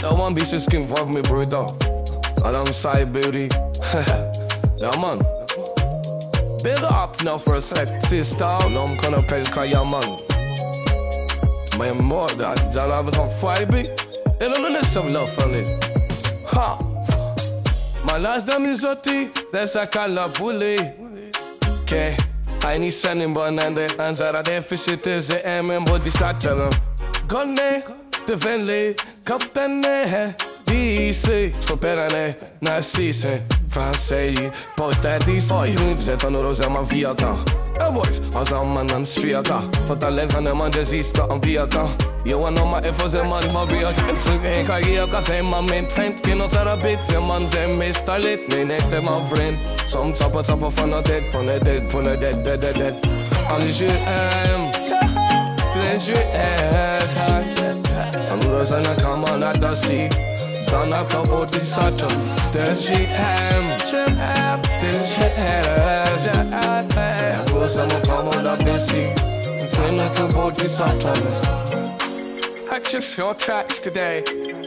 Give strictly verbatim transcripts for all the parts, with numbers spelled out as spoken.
I want be skin for me, brother. Alongside beauty. Yeah, man. Build up now for respect, sister. L'homme qu'on appelle Kayaman. My mother, j'en avais qu'on fight be. Et l'on a some love for it. Ha! My last damn is zoti, that's a color bully. Okay, I need sending bun and the answer that they fish it is the M and body satchel. Gunne, the Venley, Captain, D C, Troperane, Narcisse, Francais, post that these boys, zet on rosa ma viata. Hey boys, als een man aan straighter. Voor talent van een man disease kan beter. You wanna know my efforts and money my real. En toen ik ga hier kan zijn maar mijn vriend. Je nog er een beetje man zijn meestal lid. Nee net mijn vriend. Some tapper tapper van de dead, van de dead, van de dead, dead, dead, dead. Als je hem, dus je hem. I'm losing a come on at the sea. Sana kapot die sato. Dus je hem, dus je hem. I'm losing a come on at the sea. Sana kapot die sato. Action your tracks today.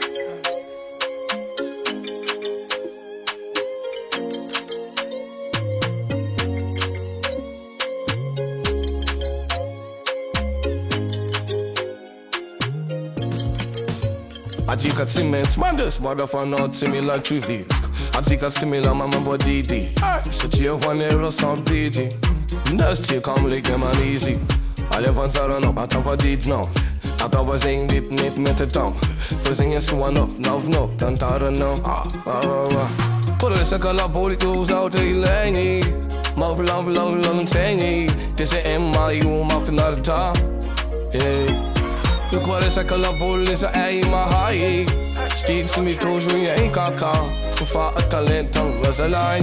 I take a cement, man, this motherfucker not to me like Q V. I take a stimulus, my man, body D. So you want to roast on D J. That's take come like them and easy. I live on Saturn up, I top of D J now. I thought was saying deep, neat, met it down. For singing so one up, now, no, don't tell her no. Ah, ah, ah. Put a second up, body goes out to Eleni. My love, love, love, tangy. This is M I U, my finale top. Yeah. Look what is a colorful is a ei my high. Steeds in me toes when you ain't kaka. Gevaar het talent dan was een lijn.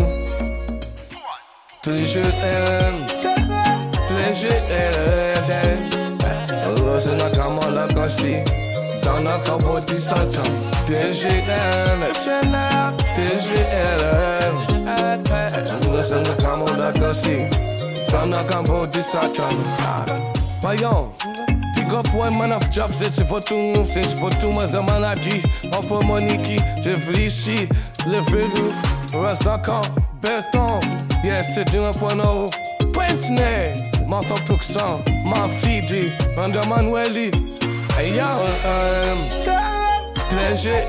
Till shit end. Till shit end. Los in a camera like I see. Sound like a body such a. Till shit end. Till shit end. Los in a camera like I see. Sound like a body such a. My young. Pick up one man of jobs, c'est pour tout, c'est pour tout, mais un man a dit, on peut moniquer, réfléchis, le vélo, reste encore, béton, yes, c'est du un point haut, pointe-nez, ma femme pour ça, ma fille dit, Banda Manueli, et y'a un, léger,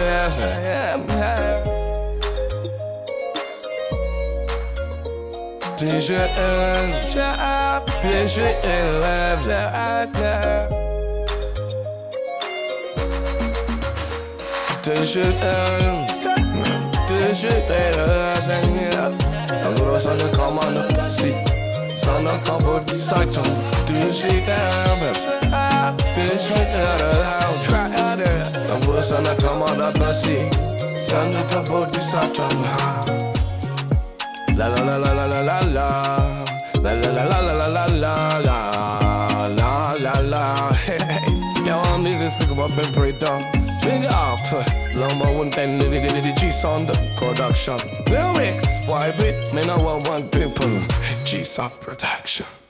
D J N, D J N, D J N, D J N. I'm gonna send a come on the seat. Son of a body side on D J N, D J N. I'm gonna send a come on the seat. Son of a body side on. La la la la la la la la la la la la la la la la la la la. Yo, I'm this is think about been prayed down. Bring it up, Loma one ten the G sound production. Lyrics, vibe it, man I want one people. G sound production.